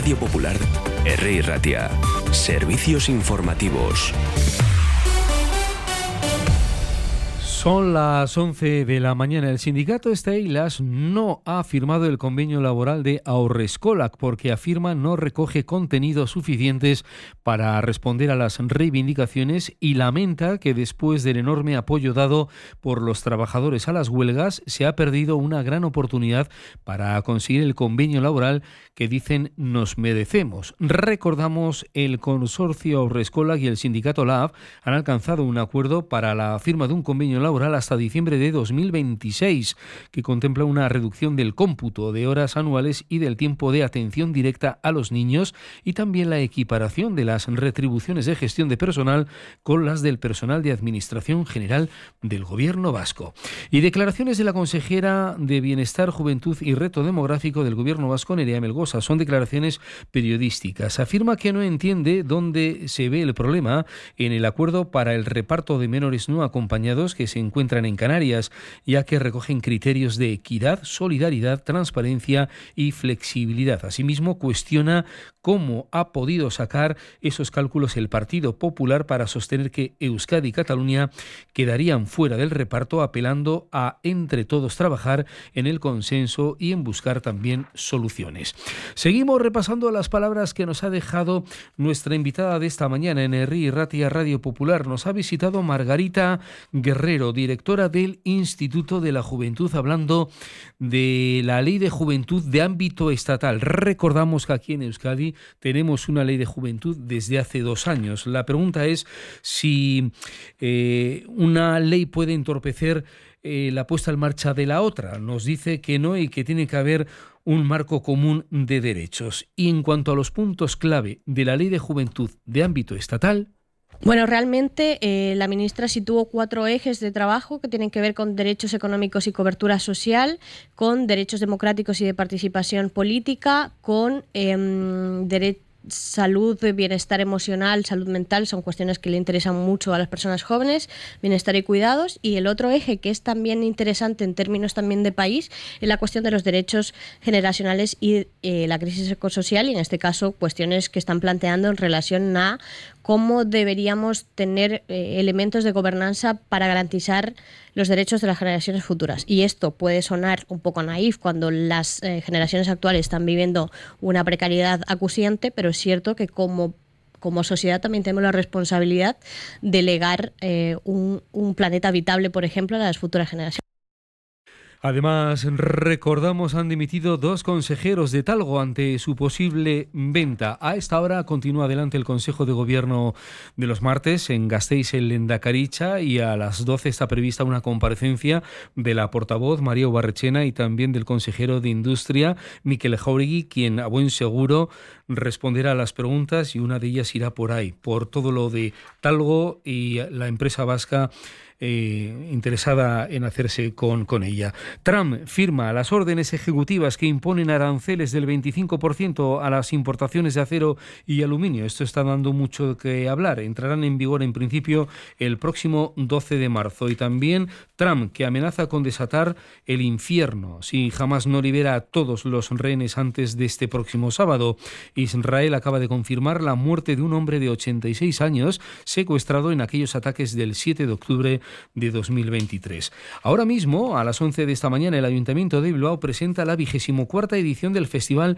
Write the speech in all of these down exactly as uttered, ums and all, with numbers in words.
Radio Popular, Herri Ratia. Servicios informativos. Son las once de la mañana. El sindicato Steilas no ha firmado el convenio laboral de Haurreskolak porque afirma no recoge contenidos suficientes para responder a las reivindicaciones y lamenta que después del enorme apoyo dado por los trabajadores a las huelgas se ha perdido una gran oportunidad para conseguir el convenio laboral que dicen nos merecemos. Recordamos, el consorcio Haurreskolak y el sindicato L A B han alcanzado un acuerdo para la firma de un convenio laboral hasta diciembre de dos mil veintiséis, que contempla una reducción del cómputo de horas anuales y del tiempo de atención directa a los niños y también la equiparación de las retribuciones de gestión de personal con las del personal de Administración General del Gobierno vasco. Y declaraciones de la consejera de Bienestar, Juventud y Reto Demográfico del Gobierno vasco, Nerea Melgosa, son declaraciones periodísticas. Afirma que no entiende dónde se ve el problema en el acuerdo para el reparto de menores no acompañados que se encuentran en Canarias, ya que recogen criterios de equidad, solidaridad, transparencia y flexibilidad. Asimismo, cuestiona cómo ha podido sacar esos cálculos el Partido Popular para sostener que Euskadi y Cataluña quedarían fuera del reparto, apelando a entre todos trabajar en el consenso y en buscar también soluciones. Seguimos repasando las palabras que nos ha dejado nuestra invitada de esta mañana en Herri Ratia Radio Popular. Nos ha visitado Margarita Guerrero, directora del Instituto de la Juventud, hablando de la Ley de Juventud de ámbito estatal. Recordamos que aquí en Euskadi tenemos una Ley de Juventud desde hace dos años. La pregunta es si eh, una ley puede entorpecer eh, la puesta en marcha de la otra. Nos dice que no y que tiene que haber un marco común de derechos. Y en cuanto a los puntos clave de la Ley de Juventud de ámbito estatal, Bueno, realmente eh, la ministra situó cuatro ejes de trabajo que tienen que ver con derechos económicos y cobertura social, con derechos democráticos y de participación política, con eh, derechos salud, bienestar emocional, salud mental, son cuestiones que le interesan mucho a las personas jóvenes, bienestar y cuidados. Y el otro eje, que es también interesante en términos también de país, es la cuestión de los derechos generacionales y eh, la crisis ecosocial, y en este caso cuestiones que están planteando en relación a cómo deberíamos tener eh, elementos de gobernanza para garantizar los derechos de las generaciones futuras. Y esto puede sonar un poco naif cuando las eh, generaciones actuales están viviendo una precariedad acuciante, pero es cierto que como, como sociedad también tenemos la responsabilidad de legar eh, un, un planeta habitable, por ejemplo, a las futuras generaciones. Además, recordamos, han dimitido dos consejeros de Talgo ante su posible venta. A esta hora continúa adelante el Consejo de Gobierno de los martes en Gasteiz, en Lehendakaritza, y a las doce está prevista una comparecencia de la portavoz María Ubarrechena y también del consejero de Industria, Mikel Jauregui, quien a buen seguro responderá a las preguntas, y una de ellas irá por ahí, por todo lo de Talgo y la empresa vasca Eh, interesada en hacerse con, con ella. Trump firma las órdenes ejecutivas que imponen aranceles del veinticinco por ciento a las importaciones de acero y aluminio. Esto está dando mucho que hablar. Entrarán en vigor en principio el próximo doce de marzo. Y también Trump, que amenaza con desatar el infierno si Hamas no libera a todos los rehenes antes de este próximo sábado. Israel acaba de confirmar la muerte de un hombre de ochenta y seis años secuestrado en aquellos ataques del siete de octubre de dos mil veintitrés. Ahora mismo, a las once de esta mañana, el Ayuntamiento de Bilbao presenta la vigésimo cuarta edición del Festival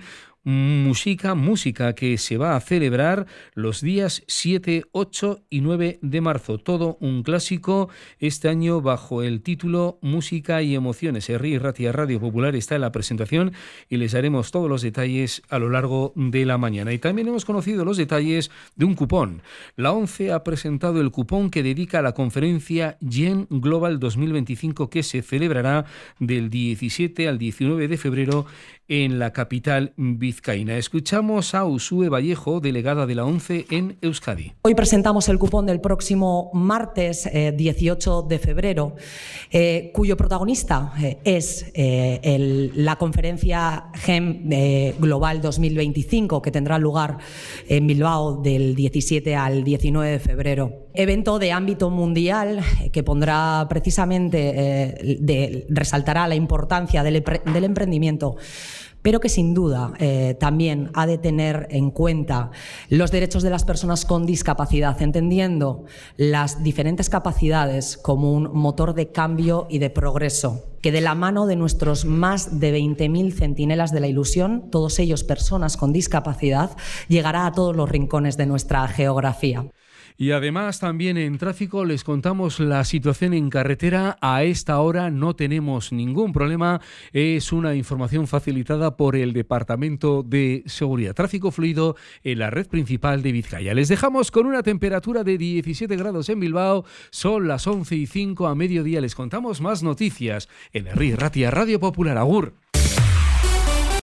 Música, Música, que se va a celebrar los días siete, ocho y nueve de marzo. Todo un clásico este año bajo el título Música y Emociones. Herri Ratia Radio Popular está en la presentación y les daremos todos los detalles a lo largo de la mañana. Y también hemos conocido los detalles de un cupón. La ONCE ha presentado el cupón que dedica a la conferencia Gen Global dos mil veinticinco, que se celebrará del diecisiete al diecinueve de febrero en la capital vizcaína. Escuchamos a Usue Vallejo, delegada de la ONCE en Euskadi. Hoy presentamos el cupón del próximo martes eh, dieciocho de febrero, eh, cuyo protagonista eh, es eh, el, la conferencia Gen eh, Global dos mil veinticinco, que tendrá lugar en Bilbao del diecisiete al diecinueve de febrero. Evento de ámbito mundial eh, que pondrá precisamente, eh, de, resaltará la importancia del, del emprendimiento pero que sin duda eh, también ha de tener en cuenta los derechos de las personas con discapacidad, entendiendo las diferentes capacidades como un motor de cambio y de progreso, que de la mano de nuestros más de veinte mil centinelas de la ilusión, todos ellos personas con discapacidad, llegará a todos los rincones de nuestra geografía. Y además también en tráfico les contamos la situación en carretera. A esta hora no tenemos ningún problema. Es una información facilitada por el Departamento de Seguridad. Tráfico fluido en la red principal de Vizcaya. Les dejamos con una temperatura de diecisiete grados en Bilbao. Son las once y cinco a mediodía. Les contamos más noticias en Herri Ratia Radio Popular. Agur.